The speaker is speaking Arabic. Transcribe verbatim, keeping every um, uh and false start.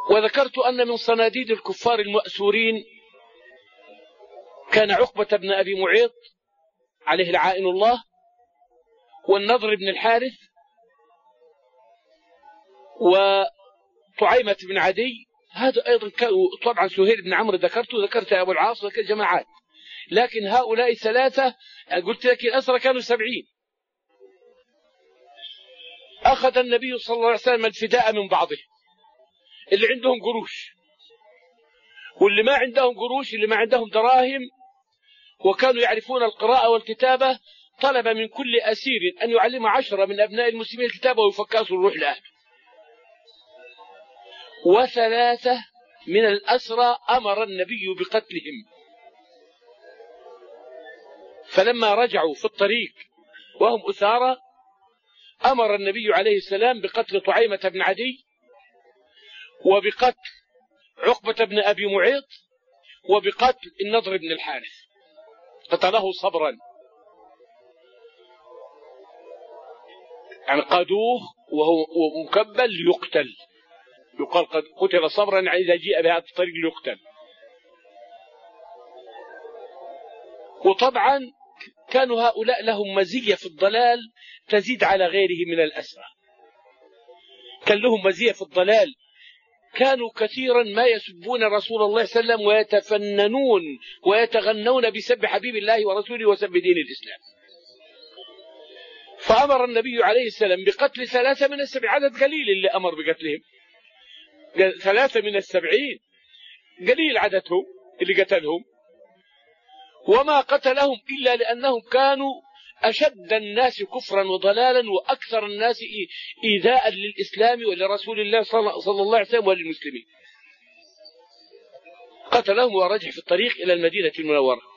وذكرت أن من صناديد الكفار المأسورين كان عقبة بن أبي معيط عليه لعائن الله، والنضر بن الحارث، وطعيمة بن عدي. هذا أيضا كانوا طبعا. سهيل بن عمرو ذكرته، ذكرت أبو العاص، ذكرت جماعات، لكن هؤلاء الثلاثة قلت لك الأسرى كانوا سبعين. أخذ النبي صلى الله عليه وسلم الفداء من بعضه، اللي عندهم قروش واللي ما عندهم قروش، اللي ما عندهم دراهم وكانوا يعرفون القراءة والكتابة، طلب من كل أسير أن يعلم عشرة من أبناء المسلمين الكتابة ويفكاسوا الروح لأهله. وثلاثة من الأسرى أمر النبي بقتلهم، فلما رجعوا في الطريق وهم أسارى أمر النبي عليه السلام بقتل طعيمة بن عدي، وبقتل عقبة بن أبي معيط، وبقتل النضر بن الحارث. قتله صبرا، يعني قادوه وهو مكبل ليقتل. يقال قد قتل صبرا، يعني إذا جاء بهذا الطريق ليقتل. وطبعا كانوا هؤلاء لهم مزية في الضلال تزيد على غيره من الأسرى. كان لهم مزية في الضلال، كانوا كثيرا ما يسبون رسول الله صلى الله عليه وسلم ويتفننون ويتغنون بسب حبيب الله ورسوله وسب دين الإسلام. فأمر النبي عليه السلام بقتل ثلاثة من السبع، عدد قليل اللي أمر بقتلهم، ثلاثة من السبعين قليل عددهم اللي قتلهم، وما قتلهم إلا لأنهم كانوا أشد الناس كفرا وضلالا وأكثر الناس إيذاء للإسلام ولرسول الله صلى الله عليه وسلم وللمسلمين. قتلهم ورجع في الطريق إلى المدينة المنورة.